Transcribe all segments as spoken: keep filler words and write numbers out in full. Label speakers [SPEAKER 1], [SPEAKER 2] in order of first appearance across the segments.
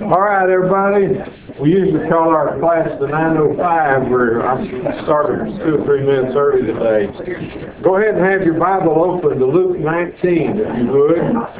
[SPEAKER 1] All right, everybody. We usually call our class the nine oh five. We're I started two or three minutes early today. Go ahead and have your Bible open to Luke nineteen, if you would.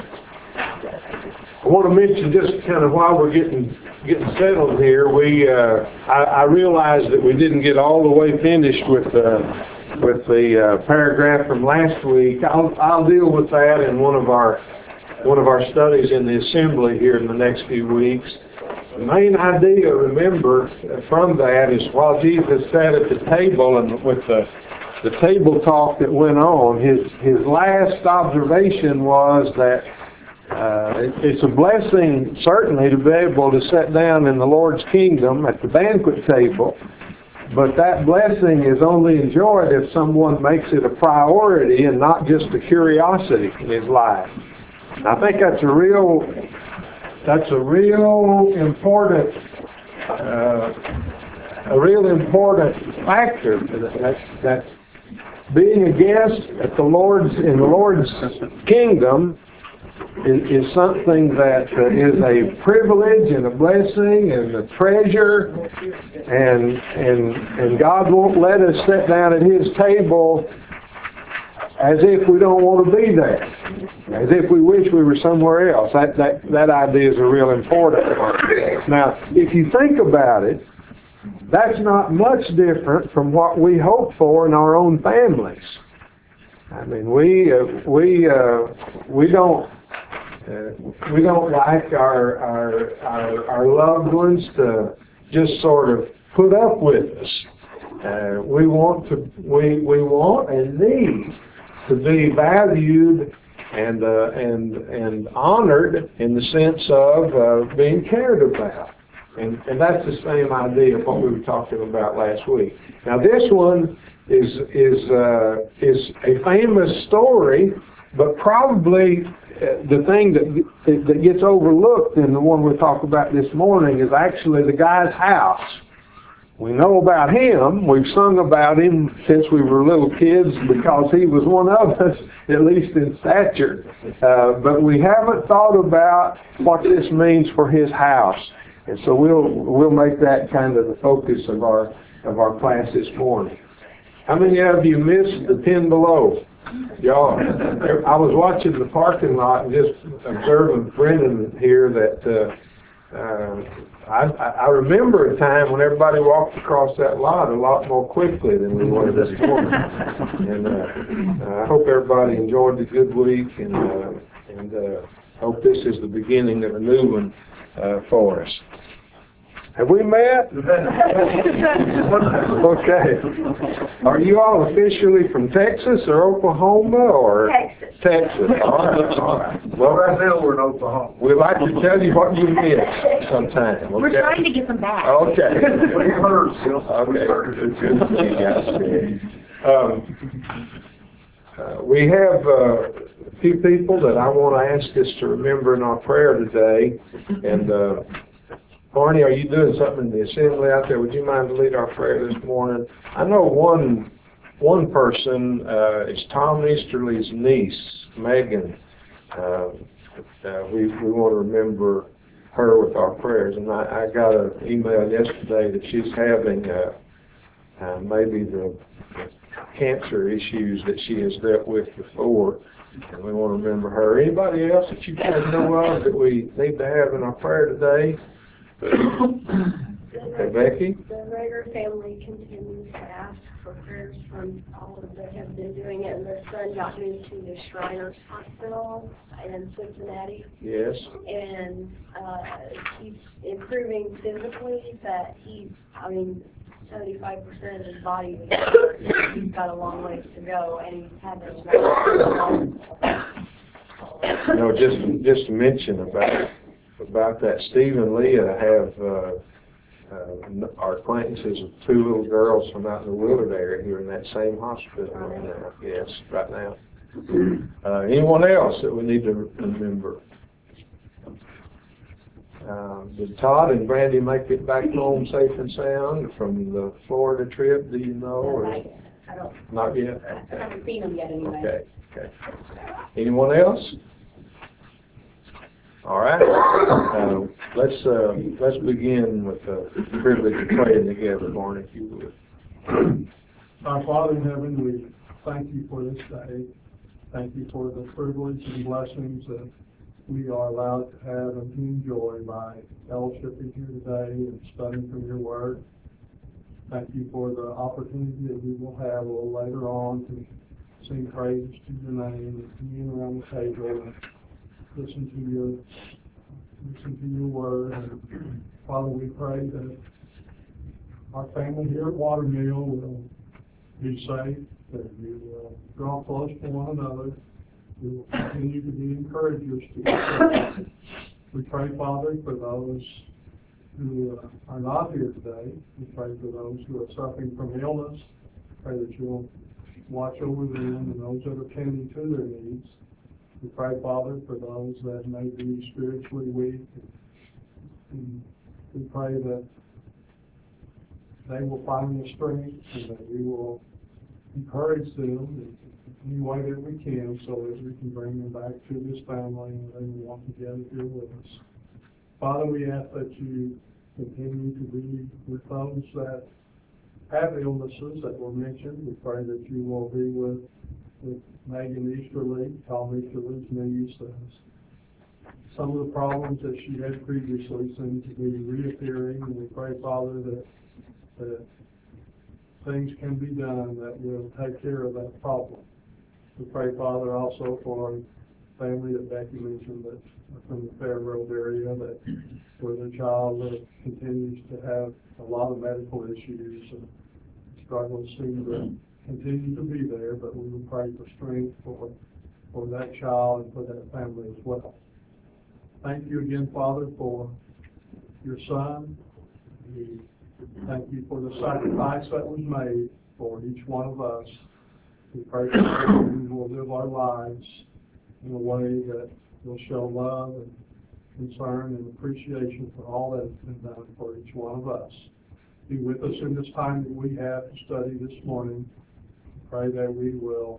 [SPEAKER 1] I want to mention just kind of while we're getting getting settled here. We uh, I, I realized that we didn't get all the way finished with uh, with the uh, paragraph from last week. I'll I'll deal with that in one of our one of our studies in the assembly here in the next few weeks. The main idea, remember, from that is while Jesus sat at the table and with the the table talk that went on, his his last observation was that uh, it, it's a blessing certainly to be able to sit down in the Lord's kingdom at the banquet table, but that blessing is only enjoyed if someone makes it a priority and not just a curiosity in his life. I think that's a real, that's a real important, uh, a real important factor. That, that being a guest at the Lord's in the Lord's kingdom is, is something that uh, is a privilege and a blessing and a treasure, and and and God won't let us sit down at His table as if we don't want to be there, as if we wish we were somewhere else. That, that, that idea is a real important one. Now, if you think about it, that's not much different from what we hope for in our own families. I mean, we uh, we uh, we don't uh, we don't like our, our our our loved ones to just sort of put up with us. Uh, we want to we we want and need to be valued and uh, and and honored in the sense of uh, being cared about, and and that's the same idea of what we were talking about last week. Now this one is is uh, is a famous story, but probably uh, the thing that that gets overlooked in the one we talk about this morning is actually the guy's house. We know about him. We've sung about him since we were little kids because he was one of us, at least in stature. Uh, but we haven't thought about what this means for his house. And so we'll we'll make that kind of the focus of our of our class this morning. How many of you missed the ten below? Y'all, I was watching the parking lot and just observing Brendan here that uh, uh, I, I remember a time when everybody walked across that lot a lot more quickly than we were this morning. And uh, I hope everybody enjoyed the good week, and uh, and uh, hope this is the beginning of a new one uh, for us. Have we met? Okay. Are you all officially from Texas or Oklahoma or
[SPEAKER 2] Texas?
[SPEAKER 1] Texas. All right. All right. Well,
[SPEAKER 3] right now we're in Oklahoma.
[SPEAKER 1] We'd like to tell you what you missed sometime. Okay?
[SPEAKER 2] We're trying to get them back.
[SPEAKER 1] Okay.
[SPEAKER 3] We heard, Sil.
[SPEAKER 1] Okay. Good to see you guys. Um, uh, we have uh, a few people that I want to ask us to remember in our prayer today, and. Uh, Barney, are you doing something in the assembly out there? Would you mind to lead our prayer this morning? I know one one person uh, is Tom Easterly's niece, Megan. Uh, uh, we we want to remember her with our prayers. And I, I got an email yesterday that she's having uh, uh, maybe the, the cancer issues that she has dealt with before. And we want to remember her. Anybody else that you guys know of that we need to have in our prayer today? Hey, Becky?
[SPEAKER 4] The Rager family continues to ask for prayers from all of that have been doing it, and their son got moved to the Shriners Hospital in Cincinnati.
[SPEAKER 1] Yes.
[SPEAKER 4] And uh, he's improving physically, but he's, I mean, seventy-five percent of his body is hurt. He's got a long ways to go, and he's had this.
[SPEAKER 1] You know, just just to mention about about that, Steve and Leah have uh, uh, our acquaintances of two little girls from out in the Willard area here in that same hospital right now. Yes, right now. Uh, anyone else that we need to remember? Uh, did Todd and Brandy make it back home safe and sound from the Florida trip? Do you know? Or
[SPEAKER 4] I don't.
[SPEAKER 1] Not yet.
[SPEAKER 4] I haven't seen them yet, anyway.
[SPEAKER 1] Okay. Okay. Anyone else? All right. Uh, let's uh, let's begin with the privilege of praying together, Barney, if you would.
[SPEAKER 3] Our Father in heaven, we thank you for this day. Thank you for the privilege and blessings that we are allowed to have and to enjoy by fellowshipping here today and studying from your word. Thank you for the opportunity that we will have a little later on to sing praises to your name and commune around the table and listen to your listen to your word. And Father, we pray that our family here at Watermill will be safe, that you will draw close to one another. We will continue to be encouragers to each other. We pray, Father, for those who uh, are not here today. We pray for those who are suffering from illness. Pray that you'll watch over them and those that are tending to their needs. We pray, Father, for those that may be spiritually weak. And we pray that they will find the strength and that we will encourage them in any way that we can so that we can bring them back to this family and they will walk together here with us. Father, we ask that you continue to be with those that have illnesses that were mentioned. We pray that you will be with, with Megan Easterly, Tom Easterly's niece. Uh, some of the problems that she had previously seem to be reappearing, and we pray, Father, that, that things can be done that will take care of that problem. We pray, Father, also for a family that Becky mentioned that from the Fair Road area, that where the child uh, continues to have a lot of medical issues and struggles seem to continue to be there, but we will pray for strength for, for that child and for that family as well. Thank you again, Father, for your son. We thank you for the sacrifice that was made for each one of us. We pray that we will live our lives in a way that will show love and concern and appreciation for all that has been done for each one of us. Be with us in this time that we have to study this morning. Pray that we will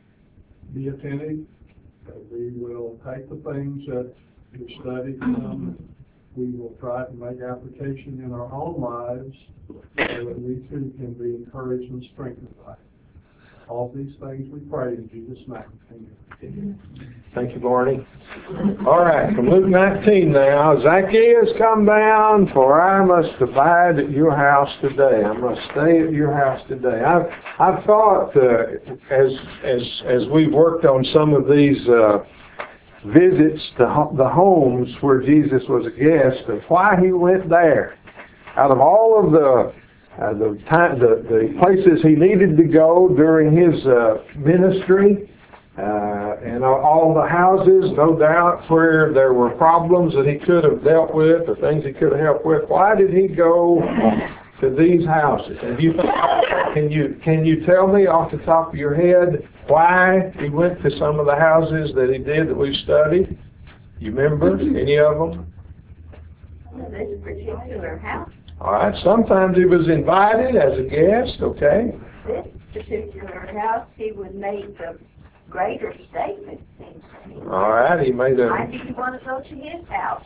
[SPEAKER 3] be attentive, that we will take the things that we study from, we will try to make application in our own lives so that we too can be encouraged and strengthened by it. All these things we pray in Jesus' name. Amen.
[SPEAKER 1] Thank you, Barney. All right, from Luke nineteen now. Zacchaeus, come down, for I must abide at your house today. I must stay at your house today. I've I've thought uh, as as as we've worked on some of these uh, visits to ho- the homes where Jesus was a guest, and why he went there. Out of all of the Uh, the, time, the the places he needed to go during his uh, ministry, uh, and all the houses, no doubt, where there were problems that he could have dealt with or things he could have helped with. Why did he go to these houses? And you can you can you tell me off the top of your head why he went to some of the houses that he did that we've studied? You remember any of them?
[SPEAKER 2] This particular house.
[SPEAKER 1] All right, sometimes he was invited as a guest, okay?
[SPEAKER 2] This particular house, he would make a greater statement, seems to me.
[SPEAKER 1] All right, he made a...
[SPEAKER 2] Why did you want to go to his house?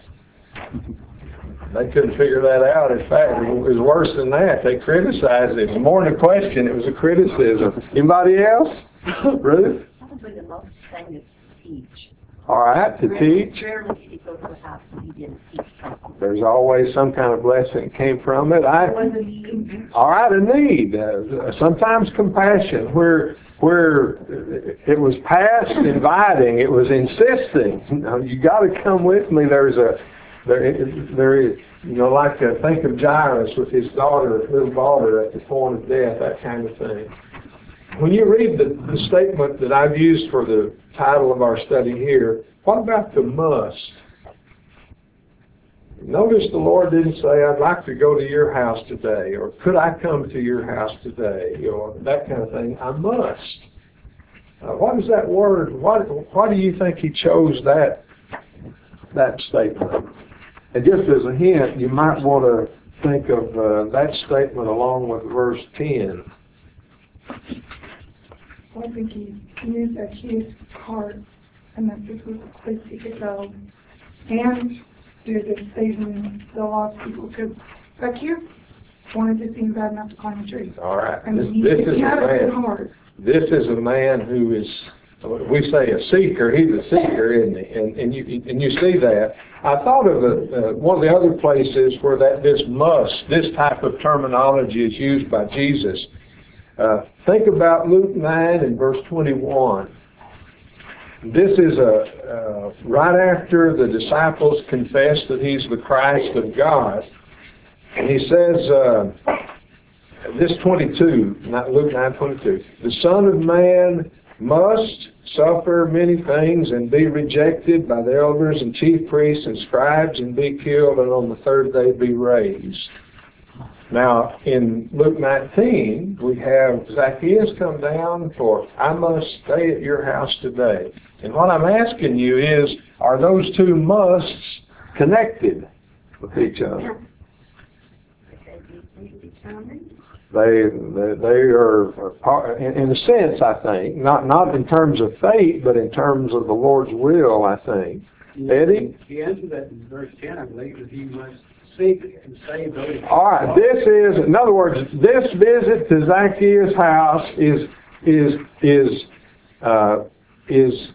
[SPEAKER 1] They couldn't figure that out. In fact, it was worse than that. They criticized him. It was more than a question, it was a criticism. Anybody else? Ruth?
[SPEAKER 2] Probably the most thing is to teach.
[SPEAKER 1] All right, to teach.
[SPEAKER 2] Rarely did he go to a house and he didn't teach something.
[SPEAKER 1] There's always some kind of blessing that came from it. I, all right, a need. Uh, sometimes compassion, where where it was past inviting, it was insisting. You know, you got to come with me. There's a there there is you know like uh, think of Jairus with his daughter, his little daughter at the point of death, that kind of thing. When you read the, the statement that I've used for the title of our study here, what about the must? Notice the Lord didn't say, I'd like to go to your house today, or could I come to your house today, or that kind of thing. I must. Uh, what is that word? Why, why do you think he chose that, that statement? And just as a hint, you might want to think of uh, that statement along with verse ten.
[SPEAKER 5] I think he knew that his heart and that this was the place he could go and visit saving the lost people, because Zacchaeus wanted to see him bad enough to climb a tree.
[SPEAKER 1] All right.
[SPEAKER 5] And
[SPEAKER 1] This,
[SPEAKER 5] he,
[SPEAKER 1] this is
[SPEAKER 5] he
[SPEAKER 1] a
[SPEAKER 5] had a good
[SPEAKER 1] man.
[SPEAKER 5] heart.
[SPEAKER 1] This is a man who is, we say a seeker. He's a seeker, isn't he? And, and you and you see that. I thought of a, uh, one of the other places where that this must, this type of terminology is used by Jesus. Uh, think about Luke nine and verse twenty-one. This is a uh, right after the disciples confess that he's the Christ of God, and he says. Uh, This twenty-two, not Luke nine twenty-two. The Son of Man must suffer many things and be rejected by the elders and chief priests and scribes and be killed and on the third day be raised. Now, in Luke nineteen, we have Zacchaeus come down for, I must stay at your house today. And what I'm asking you is, are those two musts connected with each other? They, they, they are, part, in, in a sense, I think, not, not in terms of fate, but in terms of the Lord's will, I think. Eddie?
[SPEAKER 6] He answered that in verse ten, I believe, that he must seek and save those.
[SPEAKER 1] All right, this is, in other words, this visit to Zacchaeus' house is, is, is, uh, is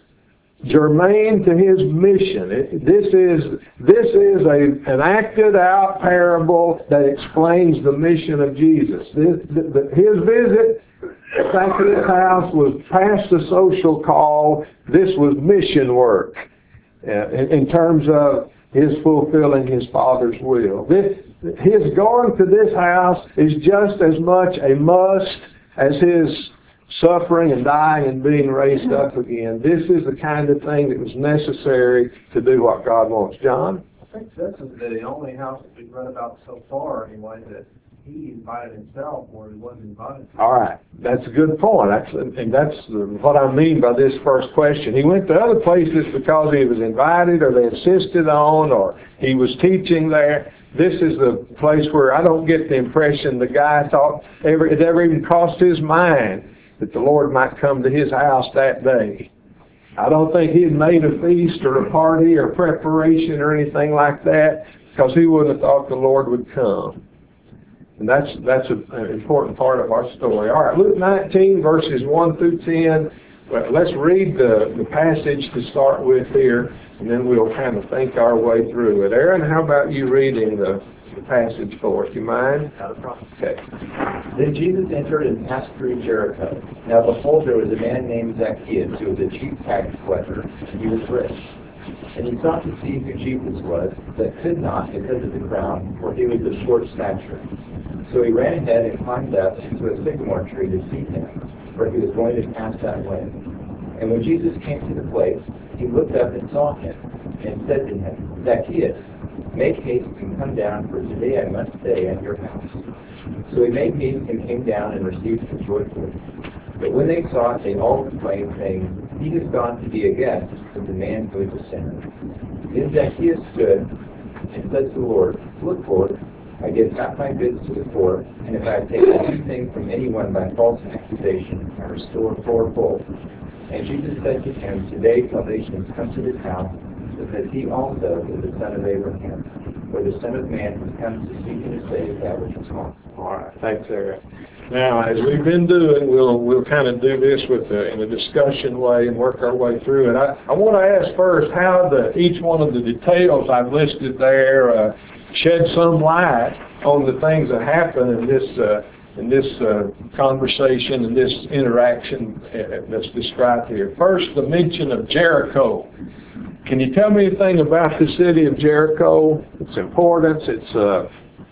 [SPEAKER 1] germane to his mission. It, this is this is a an acted out parable that explains the mission of Jesus. This, the, the, his visit back to this house was past the social call. This was mission work uh, in, in terms of his fulfilling his Father's will. This, his going to this house is just as much a must as his suffering and dying and being raised up again. This is the kind of thing that was necessary to do what God wants. John?
[SPEAKER 7] I think this is the only house that we've read about so far, anyway, that he invited himself or he wasn't invited.
[SPEAKER 1] All right. That's a good point. That's, and that's what I mean by this first question. He went to other places because he was invited or they insisted on or he was teaching there. This is the place where I don't get the impression the guy thought ever, it ever even crossed his mind that the Lord might come to his house that day. I don't think he had made a feast or a party or preparation or anything like that because he wouldn't have thought the Lord would come. And that's that's a, an important part of our story. All right, Luke nineteen, verses one through ten. Well, let's read the, the passage to start with here, and then we'll kind of think our way through it. Aaron, how about you reading the, the passage for us? You mind?
[SPEAKER 8] Not a problem.
[SPEAKER 1] Okay.
[SPEAKER 8] Then Jesus entered and passed through Jericho. Now behold, there was a man named Zacchaeus, who was a chief tax collector, and he was rich. And he sought to see who Jesus was, but could not because of the crowd, for he was of short stature. So he ran ahead and climbed up into a sycamore tree to see him, for he was going to pass that way. And when Jesus came to the place, he looked up and saw him, and said to him, Zacchaeus, make haste and come down, for today I must stay at your house. So he made haste and came down and received him joyfully. But when they saw it, they all complained, saying, he has gone to be a guest of the man who is a sinner. Then Zacchaeus stood and said to the Lord, look, Lord, I give half my goods to the poor, and if I have taken anything from anyone by false accusation, I restore fourfold. And Jesus said to him, today salvation has come to this house, because he also is the son of Abraham. For the Son of Man has come to seek and to save that which was lost.
[SPEAKER 1] All right, thanks, Eric. Now, as we've been doing, we'll we'll kind of do this with a, in a discussion way and work our way through it. I, I want to ask first how the each one of the details I've listed there uh, shed some light on the things that happen in this uh, in this uh, conversation and this interaction uh, that's described here. First, the mention of Jericho. Can you tell me anything about the city of Jericho? Its importance, its uh,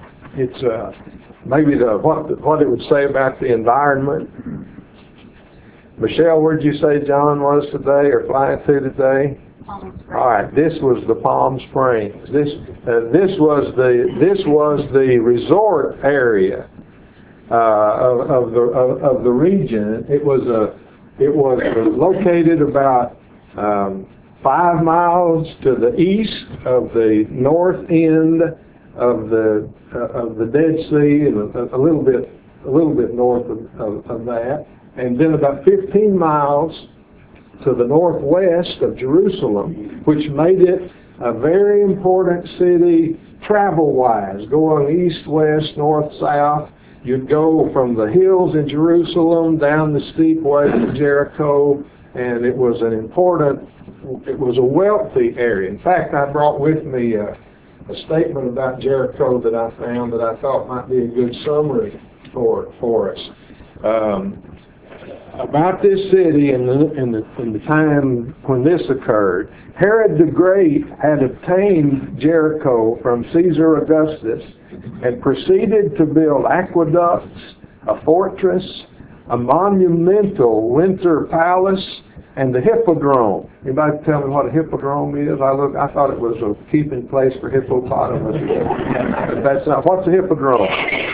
[SPEAKER 1] its uh, maybe the what what it would say about the environment. Michelle, where'd you say John was today or flying to today?
[SPEAKER 2] Palm Springs.
[SPEAKER 1] All right, this was the Palm Springs. This uh, this was the this was the resort area uh, of, of the of, of the region. It was a it was located about um, five miles to the east of the north end of the uh, of the Dead Sea, and a, a little bit a little bit north of, of, of that, and then about fifteen miles to the northwest of Jerusalem, which made it a very important city travel-wise, going east, west, north, south. You'd go from the hills in Jerusalem down the steep way to Jericho, and it was an important, it was a wealthy area. In fact, I brought with me a, a statement about Jericho that I found that I thought might be a good summary for for us. Um, about this city in the, in the in the time when this occurred, Herod the Great had obtained Jericho from Caesar Augustus and proceeded to build aqueducts, a fortress, a monumental winter palace, and the hippodrome. Anybody tell me what a hippodrome is? I look. I thought it was a keeping place for hippopotamus. But that's not. What's a hippodrome?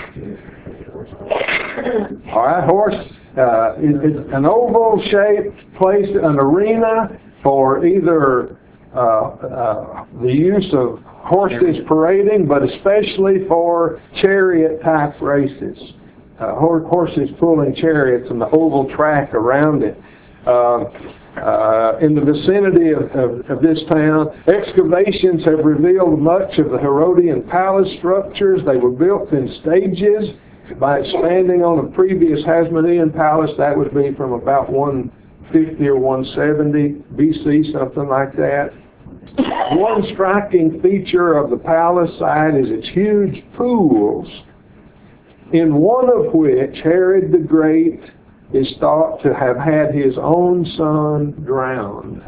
[SPEAKER 1] All right, horse. Uh, it, it's an oval-shaped place, an arena for either uh, uh, the use of horses parading, but especially for chariot-type races. Uh, horses pulling chariots and the oval track around it. Uh, uh, in the vicinity of, of, of this town, excavations have revealed much of the Herodian palace structures. They were built in stages by expanding on the previous Hasmonean palace. That would be from about one fifty or one seventy B C, something like that. One striking feature of the palace side is its huge pools, in one of which Herod the Great is thought to have had his own son drowned.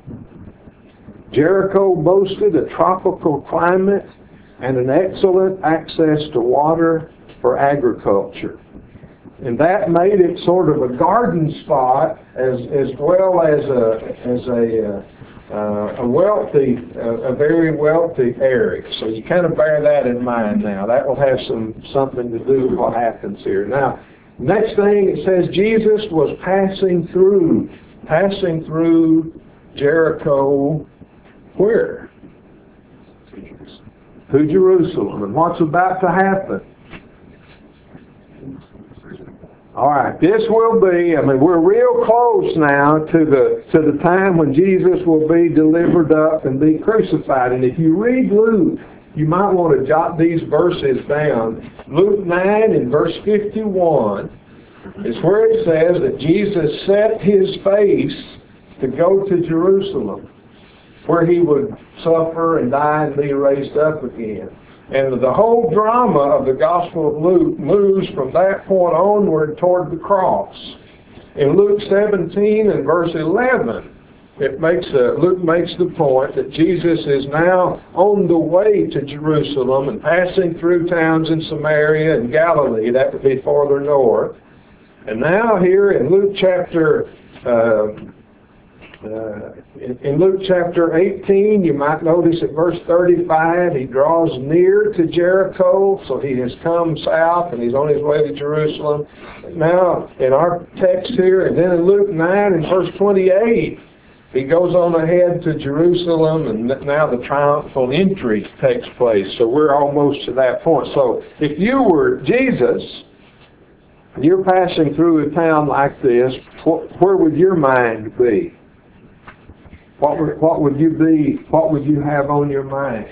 [SPEAKER 1] Jericho boasted a tropical climate and an excellent access to water for agriculture. And that made it sort of a garden spot as as well as a as a uh, a wealthy, uh, a very wealthy area. So you kind of bear that in mind now. That will have some something to do with what happens here. Now, next thing it says Jesus was passing through, passing through Jericho. Where? To Jerusalem. And what's about to happen? All right, this will be, I mean, we're real close now to the to the time when Jesus will be delivered up and be crucified. And if you read Luke, you might want to jot these verses down. Luke nine and verse fifty-one is where it says that Jesus set his face to go to Jerusalem, where he would suffer and die and be raised up again. And the whole drama of the Gospel of Luke moves from that point onward toward the cross. In Luke seventeen and verse eleven, it makes a, Luke makes the point that Jesus is now on the way to Jerusalem and passing through towns in Samaria and Galilee. That would be farther north. And now here in Luke chapter uh, Uh, in, in Luke chapter eighteen, you might notice at verse thirty-five, he draws near to Jericho, so he has come south and he's on his way to Jerusalem. Now, in our text here, and then in Luke nine and verse twenty-eight, he goes on ahead to Jerusalem, and now the triumphal entry takes place. So we're almost to that point. So if you were Jesus, you're passing through a town like this, where would your mind be? What would, what would you be, what would you have on your mind?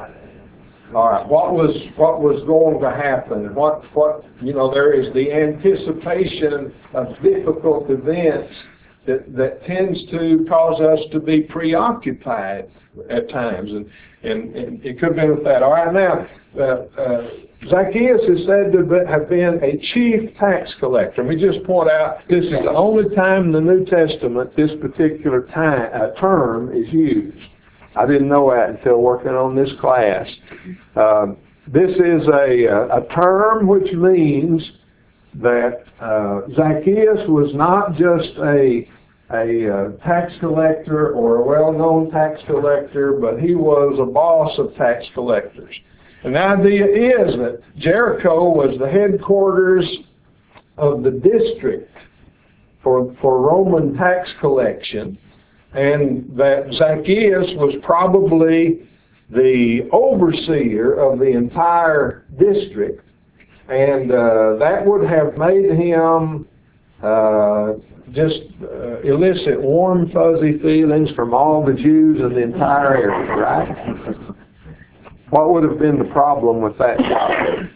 [SPEAKER 1] All right, what was what was going to happen? What what you know, there is the anticipation of difficult events that, that tends to cause us to be preoccupied at times, and and, and it could have been with that. All right, now uh, uh, Zacchaeus is said to have been a chief tax collector. Let me just point out, this is the only time in the New Testament this particular time, uh, term is used. I didn't know that until working on this class. Uh, this is a, a term which means that uh, Zacchaeus was not just a, a uh, tax collector or a well-known tax collector, but he was a boss of tax collectors. And the idea is that Jericho was the headquarters of the district for, for Roman tax collection, and that Zacchaeus was probably the overseer of the entire district, and uh, that would have made him uh, just uh, elicit warm, fuzzy feelings from all the Jews in the entire area, right? What would have been the problem with that job?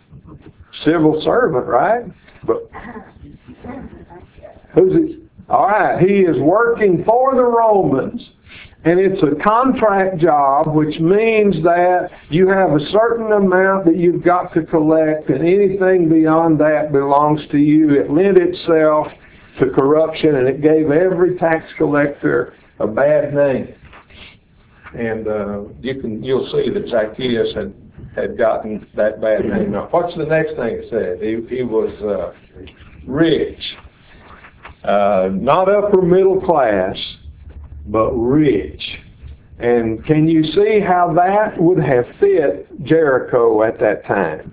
[SPEAKER 1] Civil servant, right? But who's it? All right, he is working for the Romans, and it's a contract job, which means that you have a certain amount that you've got to collect, and anything beyond that belongs to you. It lent itself to corruption, and it gave every tax collector a bad name. And uh, you can you'll see that Zacchaeus had had gotten that bad name. Now, what's the next thing it said? He he was uh, rich, uh, not upper middle class, but rich. And can you see how that would have fit Jericho at that time?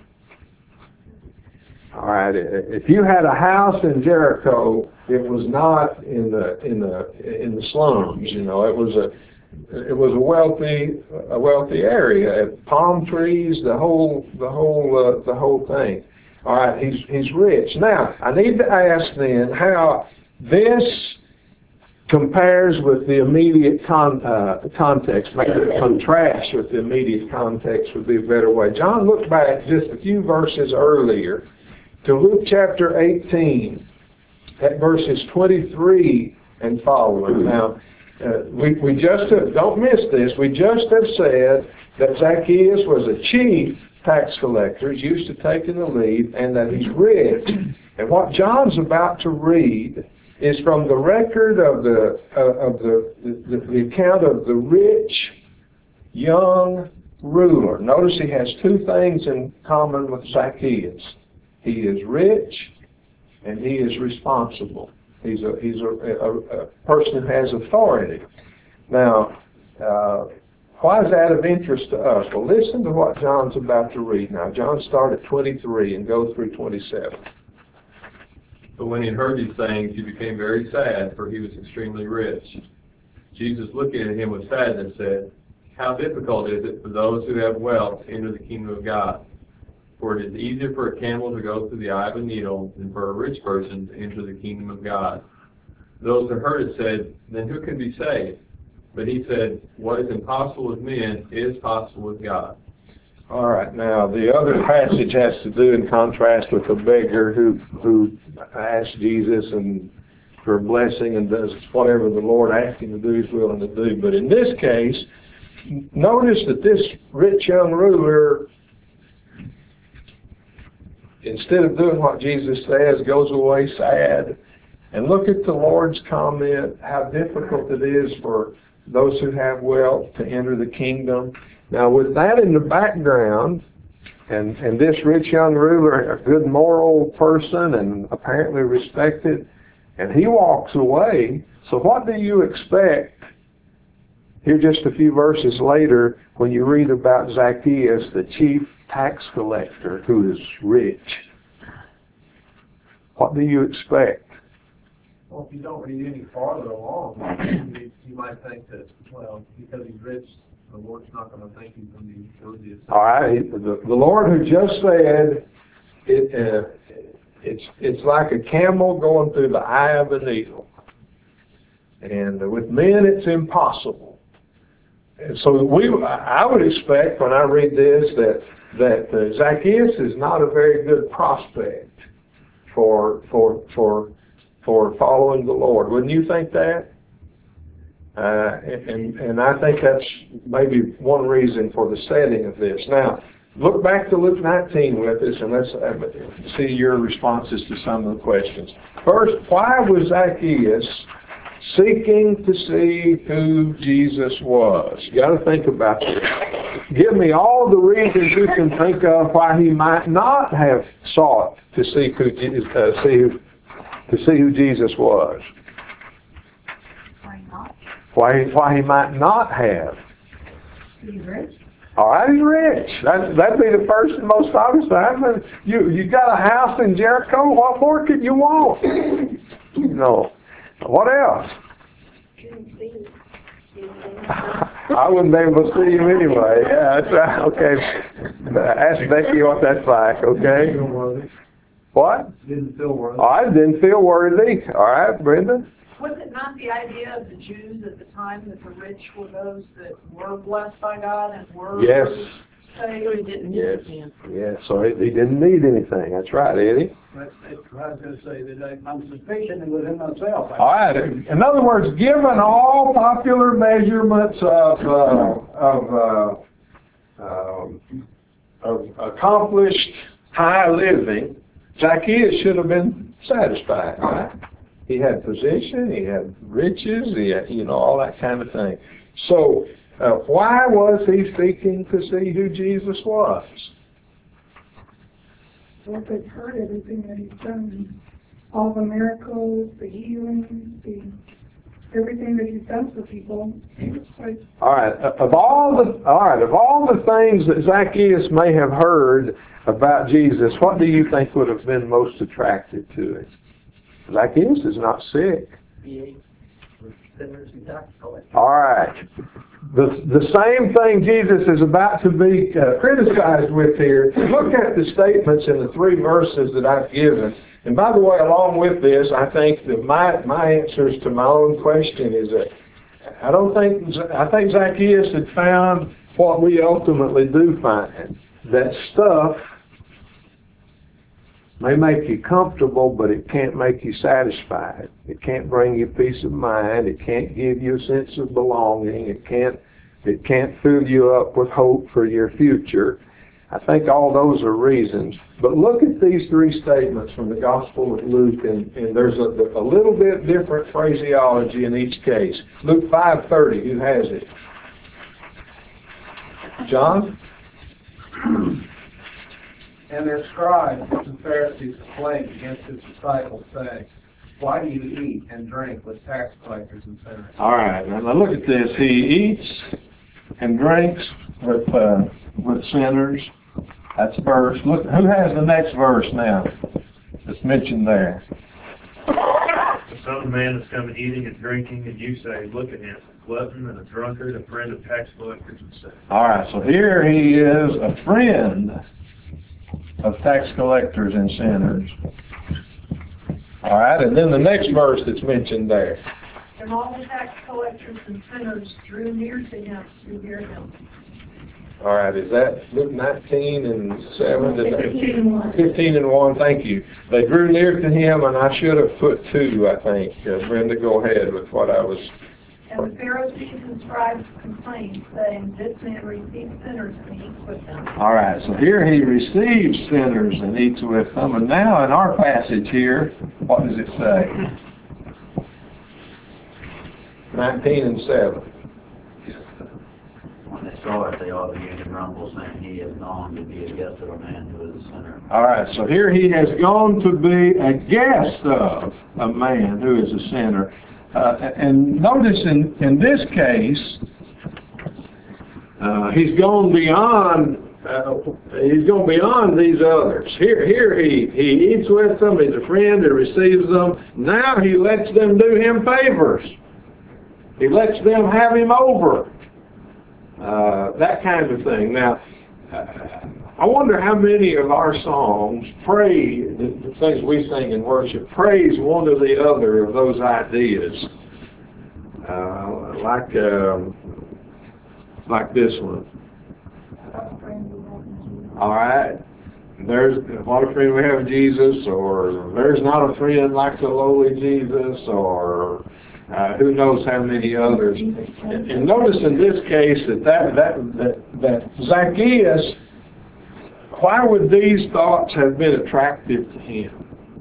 [SPEAKER 1] All right, if you had a house in Jericho, it was not in the in the in the slums. You know, it was a it was a wealthy a wealthy area. Palm trees, the whole the whole uh, the whole thing. All right, he's he's rich. Now, I need to ask then how this compares with the immediate con, uh, context. Maybe contrast with the immediate context would be a better way. John looked back just a few verses earlier to Luke chapter eighteen, at verses twenty-three and following. Now, uh, we, we just have, don't miss this, we just have said that Zacchaeus was a chief tax collector, he's used to taking the lead, and that he's rich. And what John's about to read is from the record of the uh, of the, the the account of the rich young ruler. Notice he has two things in common with Zacchaeus. He is rich, and he is responsible. He's a he's a, a, a person who has authority. Now, uh, why is that of interest to us? Well, listen to what John's about to read. Now, John started at twenty-three and go through twenty-seven.
[SPEAKER 9] But when he heard these things, he became very sad, for he was extremely rich. Jesus, looking at him with sadness, said, "How difficult is it for those who have wealth to enter the kingdom of God? For it is easier for a camel to go through the eye of a needle than for a rich person to enter the kingdom of God." Those who heard it said, "Then who can be saved?" But he said, "What is impossible with men is possible with God."
[SPEAKER 1] All right, now the other passage has to do in contrast with the beggar who who asked Jesus and for a blessing and does whatever the Lord asked him to do, he's willing to do. But in this case, notice that this rich young ruler, instead of doing what Jesus says, goes away sad. And look at the Lord's comment, how difficult it is for those who have wealth to enter the kingdom. Now, with that in the background, and, and this rich young ruler, a good moral person and apparently respected, and he walks away. So what do you expect here just a few verses later when you read about Zacchaeus, the chief tax collector who is rich? What do you expect?
[SPEAKER 7] Well, if you don't read any farther along, you, you might think that, well, because he's rich, the Lord's not going to thank him for the worthy of sin.
[SPEAKER 1] All right, the, the Lord who just said, it, uh, it's it's like a camel going through the eye of a needle. And uh, with men, it's impossible. And so we, I would expect when I read this that, that uh, Zacchaeus is not a very good prospect for for for for following the Lord. Wouldn't you think that? Uh, and and I think that's maybe one reason for the setting of this. Now, look back to Luke nineteen with us, and let's uh, see your responses to some of the questions. First, why was Zacchaeus seeking to see who Jesus was? You got to think about this. Give me all the reasons you can think of why he might not have sought to see who uh, see who, to see who Jesus was.
[SPEAKER 2] Why not?
[SPEAKER 1] Why why he might not have.
[SPEAKER 2] He's rich.
[SPEAKER 1] All right, he's rich. That, that'd be the first and most obvious thing. You you got a house in Jericho. What more could you want? You know. What else?
[SPEAKER 4] Couldn't see him.
[SPEAKER 1] I wouldn't be able to see him anyway. Yeah, that's right. Okay. Ask Becky what that's like. Okay. What?
[SPEAKER 7] Didn't feel worthy.
[SPEAKER 1] I didn't feel worthy. All right, Brenda?
[SPEAKER 10] Was it not the idea of the Jews at the time that the rich were those that were blessed by God and were
[SPEAKER 1] Yes.
[SPEAKER 10] saved?
[SPEAKER 1] Yes. Yes. So he, he didn't need anything. That's right, Eddie.
[SPEAKER 6] That's, that's what I was gonna say, that I- I'm sufficient within myself.
[SPEAKER 1] All right. In other words, given all popular measurements of uh, of uh, um, of accomplished high living, Zacchaeus should have been satisfied. Right? He had position, he had riches, he had, you know, all that kind of thing. So, uh, why was he seeking to see who Jesus was?
[SPEAKER 5] Well, they've heard everything that he's done, all the miracles, the healings, the, everything that he's done for people. It's like,
[SPEAKER 1] All right. Of all the all right, of all the things that Zacchaeus may have heard about Jesus, what do you think would have been most attractive to him? Zacchaeus is not sick. All right. The, the same thing Jesus is about to be uh, criticized with here. Look at the statements in the three verses that I've given. And by the way, along with this, I think that my, my answers to my own question is that I don't think, I think Zacchaeus had found what we ultimately do find. That stuff may make you comfortable, but it can't make you satisfied. It can't bring you peace of mind. It can't give you a sense of belonging. It can't, it can't fill you up with hope for your future. I think all those are reasons. But look at these three statements from the Gospel of Luke, and, and there's a, a little bit different phraseology in each case. Luke five thirty, who has it? John?
[SPEAKER 7] And their scribes and Pharisees complained against his disciples, saying, "Why do you eat and drink with tax collectors and sinners?"
[SPEAKER 1] All right, now look at this. He eats and drinks with uh, with sinners. That's verse. Look, who has the next verse now? That's mentioned there.
[SPEAKER 11] The Son of Man is coming eating and drinking, and you say, "Look at him, a glutton and a drunkard, a friend of tax collectors and sinners."
[SPEAKER 1] All right, so here he is, a friend of tax collectors and sinners. All right, and then the next verse that's mentioned there.
[SPEAKER 10] And all the tax collectors and sinners drew near to him to hear him.
[SPEAKER 1] All right, is that Luke nineteen and seven? fifteen and one, thank you. They drew near to him, and I should have put two, I think. Uh, Brenda, go ahead with what I was...
[SPEAKER 10] And the Pharisees and scribes complained, saying, "This man receives sinners and eats with them."
[SPEAKER 1] All right, so here he receives sinners and eats with them. And now in our passage here, what does it say? nineteen and seven.
[SPEAKER 12] When they saw it, they all began to grumble, saying, "He has gone to be a guest of a man who is a sinner."
[SPEAKER 1] All right, so here he has gone to be a guest of a man who is a sinner. Uh, and notice in, in this case, uh, he's gone beyond uh, he's gone beyond these others. Here, here he, he eats with them, he's a friend, he receives them. Now he lets them do him favors. He lets them have him over. Uh, that kind of thing. Now, uh, I wonder how many of our songs pray, the, the things we sing in worship, praise one or the other of those ideas. Uh, like, um, like this one. All right. There's what a friend we have in Jesus, or there's not a friend like the lowly Jesus, or uh, who knows how many others. And, and notice in this case that that, that that that Zacchaeus, why would these thoughts have been attractive to him?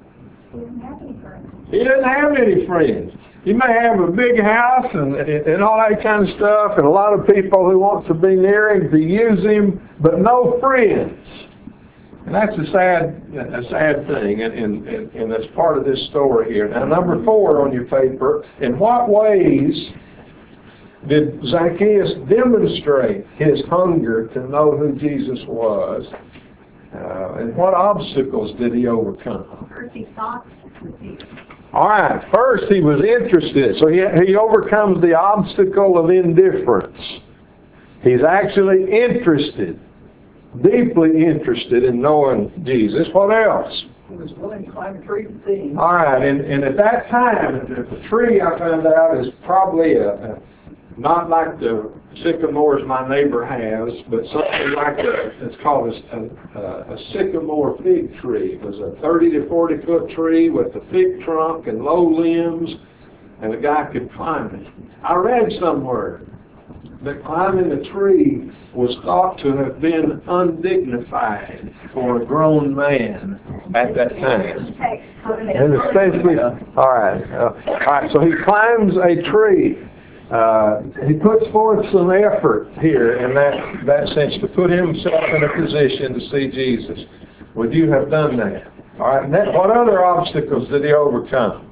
[SPEAKER 1] He didn't have any friends. He may have a big house and, and all that kind of stuff, and a lot of people who want to be near him to use him, but no friends. And that's a sad, a sad thing, and, and, and that's part of this story here. Now, number four on your paper, in what ways did Zacchaeus demonstrate his hunger to know who Jesus was? Uh, and what obstacles did he overcome?
[SPEAKER 10] First he thought he
[SPEAKER 1] All right, first he was interested. So he, he overcomes the obstacle of indifference. He's actually interested, deeply interested in knowing Jesus. What else?
[SPEAKER 10] He was willing to climb a tree to see him.
[SPEAKER 1] All right, and, and at that time, the, the tree I found out is probably a, a not like the sycamores my neighbor has, but something like a, it's called a, a, a sycamore fig tree. It was a thirty to forty foot tree with a thick trunk and low limbs, and a guy could climb it. I read somewhere that climbing a tree was thought to have been undignified for a grown man at that time. And especially, all right, uh, all right. So he climbs a tree. Uh, he puts forth some effort here in that that sense to put himself in a position to see Jesus. Would you have done that? All right. And that, what other obstacles did he overcome?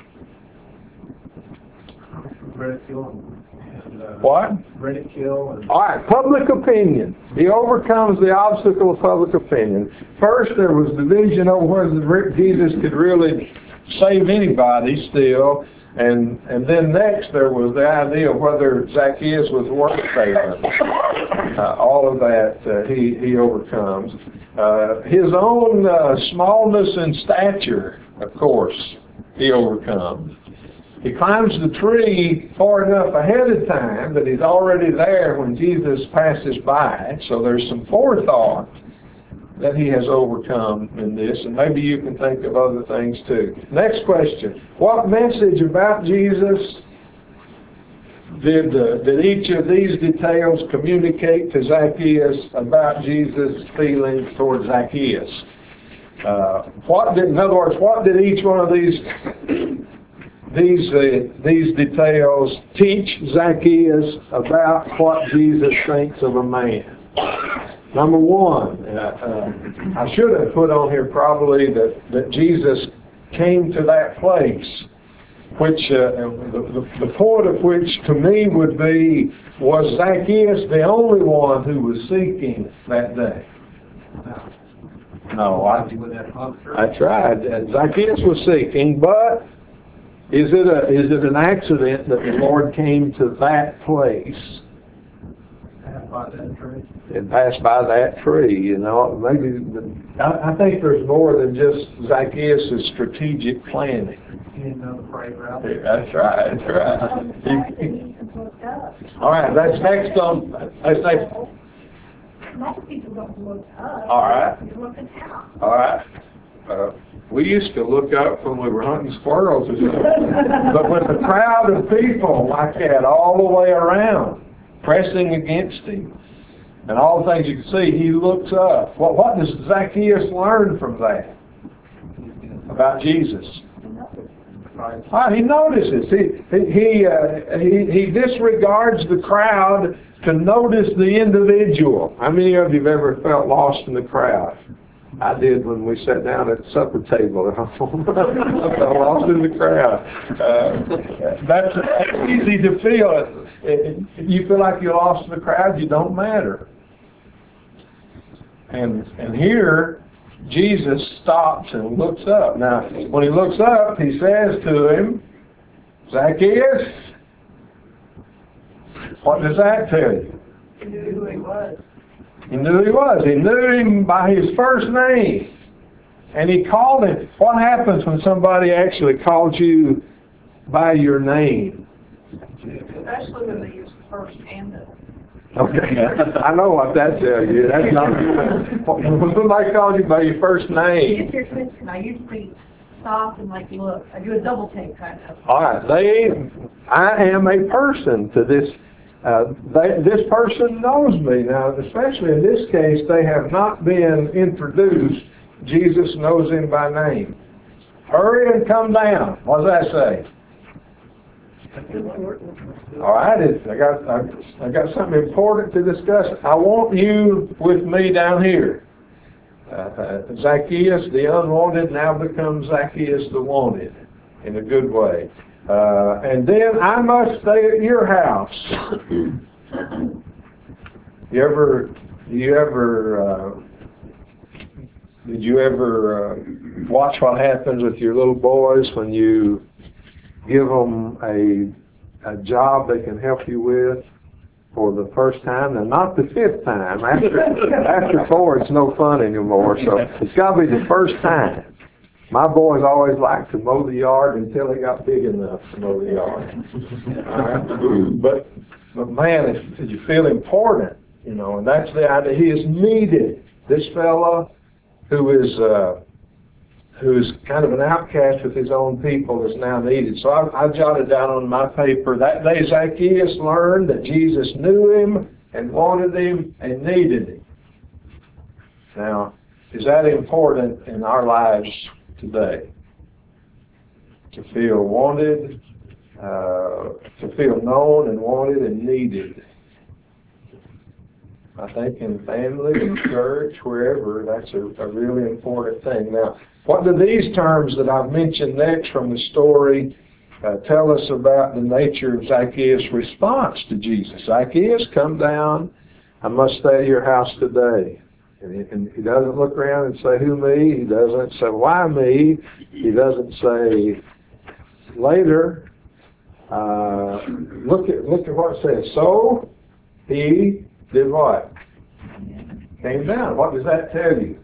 [SPEAKER 7] Ridicule and, uh,
[SPEAKER 1] What?
[SPEAKER 7] ridicule and
[SPEAKER 1] All right, public opinion. He overcomes the obstacle of public opinion. First, there was division over whether Jesus could really save anybody still, and and then next there was the idea of whether Zacchaeus was worth saving. Uh, all of that uh, he he overcomes. Uh, his own uh, smallness and stature, of course, he overcomes. He climbs the tree far enough ahead of time that he's already there when Jesus passes by. So there's some forethought that he has overcome in this, and maybe you can think of other things too. Next question. What message about Jesus did, uh, did each of these details communicate to Zacchaeus about Jesus' feelings toward Zacchaeus? Uh, what did, in other words, what did each one of these These uh, these details teach Zacchaeus about what Jesus thinks of a man? Number one, uh, uh, I should have put on here probably that, that Jesus came to that place, which uh, the, the, the point of which to me would be, was Zacchaeus the only one who was seeking that day? No, I, I tried. Zacchaeus was seeking, but Is it a is it an accident that the Lord came to that place
[SPEAKER 7] by that tree?
[SPEAKER 1] and passed by that tree? You know, maybe the, I, I think there's more than just Zacchaeus' strategic planning.
[SPEAKER 7] He didn't know the parade route.
[SPEAKER 1] That's right. That's right. All right. That's next on. That's next.
[SPEAKER 2] Most people don't look up.
[SPEAKER 1] All right.
[SPEAKER 2] They look down.
[SPEAKER 1] All right. Uh, we used to look up when we were hunting squirrels or something. But with a crowd of people like that all the way around, pressing against him, and all the things you can see, he looks up. What, what does Zacchaeus learn from that about Jesus? Ah, he notices. He he uh, he he disregards the crowd to notice the individual. How many of you have ever felt lost in the crowd? I did when we sat down at the supper table. I felt lost in the crowd. Uh, that's, that's easy to feel. If you feel like you're lost in the crowd, you don't matter. And and here, Jesus stops and looks up. Now, when he looks up, he says to him, Zacchaeus, what does that tell you?
[SPEAKER 10] He knew who he was.
[SPEAKER 1] He knew who he was. He knew him by his first name. And he called him. What happens when somebody actually calls you by your name?
[SPEAKER 10] Especially when they use the first and the.
[SPEAKER 1] Okay. I know what that tells you. That's not when somebody calls you by your first name.
[SPEAKER 10] If you're listening, I usually stop and like look. I do a double take kind of.
[SPEAKER 1] All right. They, I am a person to this. Uh, they, this person knows me. Now, especially in this case, they have not been introduced. Jesus knows him by name. Hurry and come down. What does that say? All right, it's, I got I, I got something important to discuss. I want you with me down here. Uh, uh, Zacchaeus, the unwanted, now becomes Zacchaeus, the wanted, in a good way. Uh, and then I must stay at your house. You ever, you ever, uh, did you ever uh, watch what happens with your little boys when you give them a, a job they can help you with for the first time, and not the fifth time. After, after four, it's no fun anymore, so it's got to be the first time. My boys always liked to mow the yard until they got big enough to mow the yard. All right? But, but man, if, if you feel important, you know, and that's the idea. He is needed. This fella who is uh, who is kind of an outcast with his own people is now needed. So I, I jotted down on my paper, that day Zacchaeus learned that Jesus knew him and wanted him and needed him. Now, is that important in our lives today? To feel wanted, uh, to feel known and wanted and needed. I think in family, in church, wherever, that's a, a really important thing. Now, what do these terms that I've mentioned next from the story uh, tell us about the nature of Zacchaeus' response to Jesus? Zacchaeus, come down. I must stay at your house today. And he, and he doesn't look around and say, who me? He doesn't say, why me? He doesn't say, later. Uh, look at look at what it says. So, he did what? Came down. What does that tell you?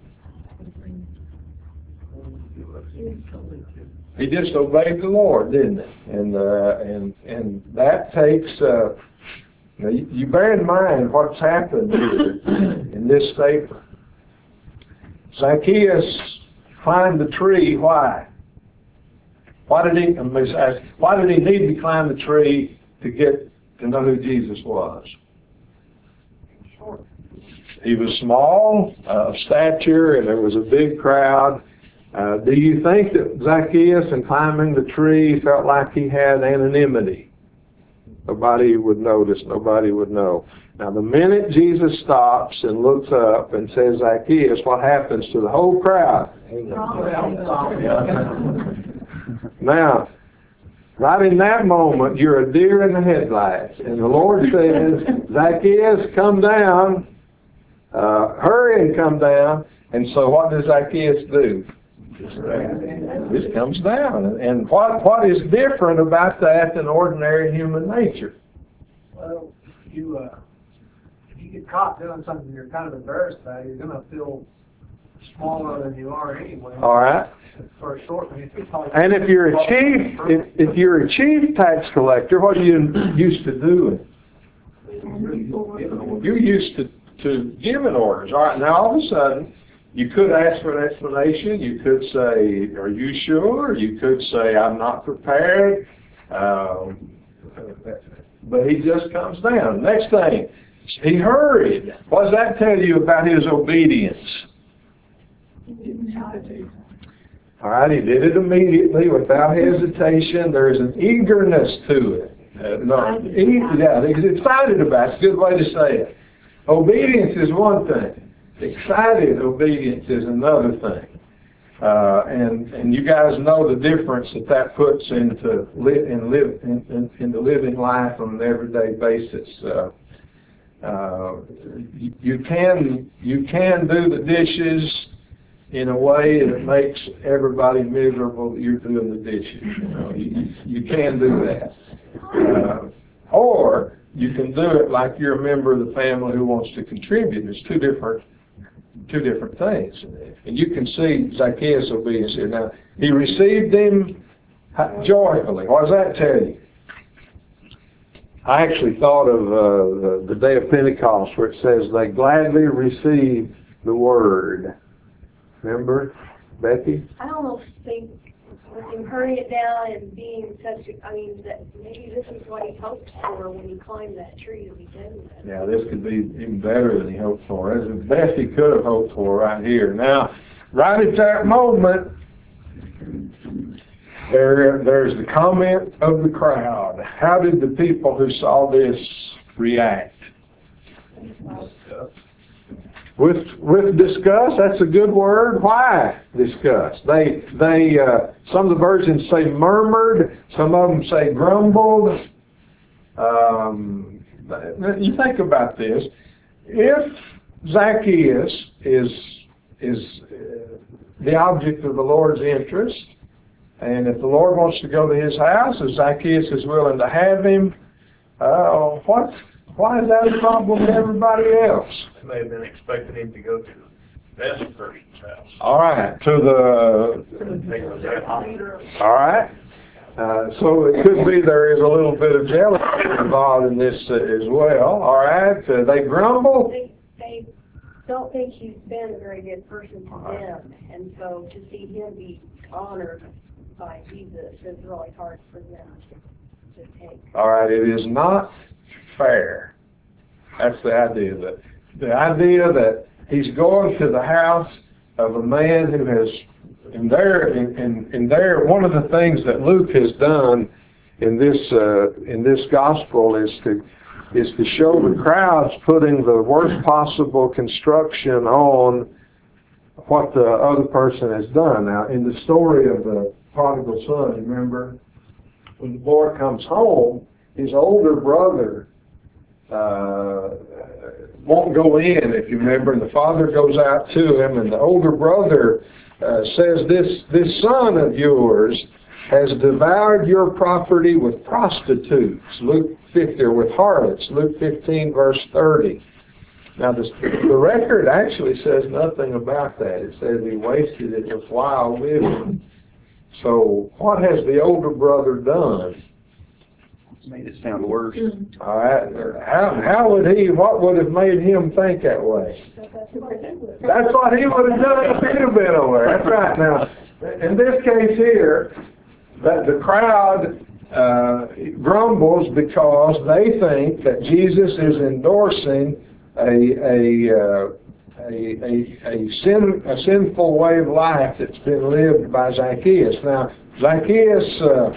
[SPEAKER 1] He just obeyed the Lord, didn't he? And uh, and and that takes. Uh, now you, you bear in mind what's happened here in this statement. Zacchaeus climbed the tree. Why? Why did he? Why did he need to climb the tree to get to know who Jesus was? He was small uh, of stature, and there was a big crowd. Uh, do you think that Zacchaeus, in climbing the tree, felt like he had anonymity? Nobody would notice. Nobody would know. Now, the minute Jesus stops and looks up and says, Zacchaeus, what happens to the whole crowd? Now, right in that moment, you're a deer in the headlights. And the Lord says, Zacchaeus, come down. Uh, hurry and come down. And so what does Zacchaeus do? This comes down. And what what is different about that than ordinary human nature?
[SPEAKER 6] Well, if you, uh, if you get caught doing something you're kind of embarrassed about, you're going to feel smaller than you are anyway.
[SPEAKER 1] All right.
[SPEAKER 6] For a short, I mean, if
[SPEAKER 1] and if you're a chief, if, if you're a chief tax collector, what are you used to doing? You're used to, to giving orders. All right. Now all of a sudden, you could ask for an explanation. You could say, are you sure? You could say, I'm not prepared. Um, but he just comes down. Next thing, he hurried. What does that tell you about his obedience? All right, he did it immediately without hesitation. There's an eagerness to it. Uh, no, he, yeah, he's excited about it. It's a good way to say it. Obedience is one thing. Excited obedience is another thing. Uh, and and you guys know the difference that that puts into li- in live in, in, into living life on an everyday basis. Uh, uh, you, you can you can do the dishes in a way that makes everybody miserable that you're doing the dishes. You know, you, you can do that. Uh, or you can do it like you're a member of the family who wants to contribute. There's two different two different things. And you can see Zacchaeus' obedience here. Now, he received him joyfully. What does that tell you? I actually thought of uh, the, the day of Pentecost where it says they gladly received the word. Remember, Becky?
[SPEAKER 4] I almost think with him hurrying it down and being such a, I mean, that maybe this is what he hoped for when he climbed that tree to begin with.
[SPEAKER 1] Yeah, this could be even better than he hoped for. This is the best he could have hoped for right here. Now, right at that moment, there, there's the comment of the crowd. How did the people who saw this react? With with disgust, that's a good word. Why disgust? They they uh, some of the versions say murmured, some of them say grumbled. Um, you think about this. If Zacchaeus is is uh, the object of the Lord's interest, and if the Lord wants to go to his house, if Zacchaeus is willing to have him, uh, what? Why is that a problem with everybody else?
[SPEAKER 11] They may have been expecting him to go to best person's house.
[SPEAKER 1] All right, to the, all right. Uh, so it could be there is a little bit of jealousy involved in this uh, as well. All right, uh, they grumble.
[SPEAKER 4] They, they don't think he's been a very good person to them, and so to see him be honored by Jesus is really hard for them to, to take.
[SPEAKER 1] All right, it is not fair. That's the idea. That the idea that he's going to the house of a man who has, in their, in, in, in their, one of the things that Luke has done in this uh, in this gospel is to is to show the crowds putting the worst possible construction on what the other person has done. Now, in the story of the prodigal son, remember, when the boy comes home, his older brother uh, won't go in, if you remember, and the father goes out to him, and the older brother uh, says, this, this son of yours has devoured your property with prostitutes, Luke fifty, or with harlots, Luke fifteen, verse thirty. Now, the, the record actually says nothing about that. It says he wasted it with wild living. So, what has the older brother done?
[SPEAKER 13] Made it sound worse.
[SPEAKER 1] All right. How, how would he, what would have made him think that way? That's what he would have done if he'd have been over there. That's right. Now, in this case here, that the crowd uh, grumbles because they think that Jesus is endorsing a a, uh, a, a, a, sin, a sinful way of life that's been lived by Zacchaeus. Now, Zacchaeus uh,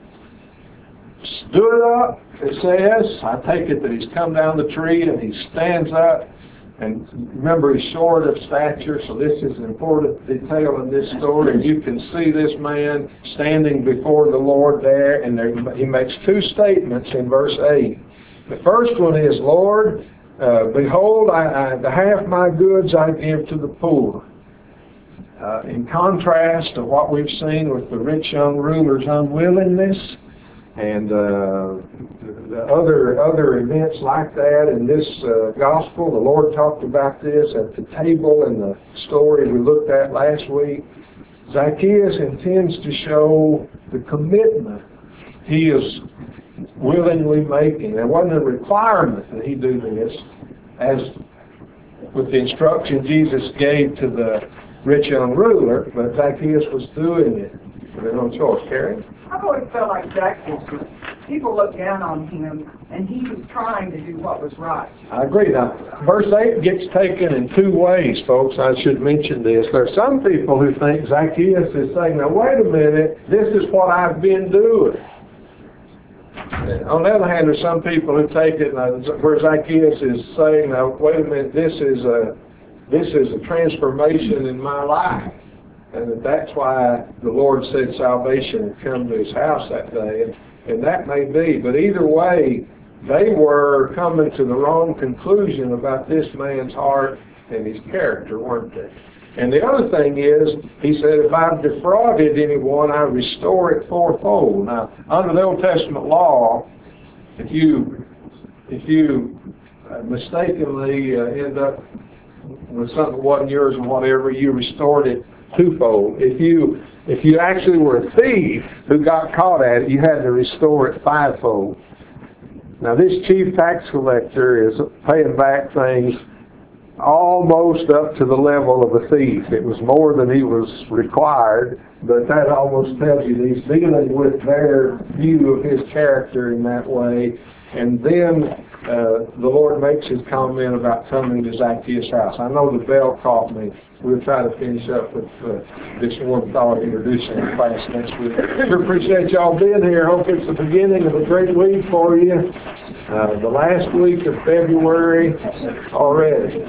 [SPEAKER 1] stood up, it says. I take it that he's come down the tree and he stands up. And remember, he's short of stature, so this is an important detail in this story. And you can see this man standing before the Lord there, and there, he makes two statements in verse eight. The first one is, Lord, uh, behold, I, I, the half my goods I give to the poor. Uh, in contrast to what we've seen with the rich young ruler's unwillingness, and uh, the other other events like that in this uh, gospel. The Lord talked about this at the table in the story we looked at last week. Zacchaeus intends to show the commitment he is willingly making. There wasn't a requirement that he do this, as with the instruction Jesus gave to the rich young ruler, but Zacchaeus was doing it for their own choice. Karen?
[SPEAKER 10] I've always felt like Zacchaeus was, people looked down on him, and he was trying to do what was right.
[SPEAKER 1] I agree. Now, verse eight gets taken in two ways, folks. I should mention this. There are some people who think Zacchaeus is saying, now, wait a minute, this is what I've been doing. On the other hand, there's some people who take it uh, where Zacchaeus is saying, now, wait a minute, this is a, this is a transformation in my life. And that's why the Lord said salvation would come to his house that day. And, and that may be. But either way, they were coming to the wrong conclusion about this man's heart and his character, weren't they? And the other thing is, he said, if I've defrauded anyone, I restore it fourfold. Now, under the Old Testament law, if you, if you mistakenly uh, end up with something that wasn't yours or whatever, you restored it twofold. If you if you actually were a thief who got caught at it, you had to restore it fivefold. Now, this chief tax collector is paying back things almost up to the level of a thief. It was more than he was required, but that almost tells you that he's dealing with their view of his character in that way. And then uh, the Lord makes his comment about coming to Zacchaeus' house. I know the bell caught me. We'll try to finish up with uh, this one thought introducing the class next week. We appreciate y'all being here. Hope it's the beginning of a great week for you. Uh, the last week of February already.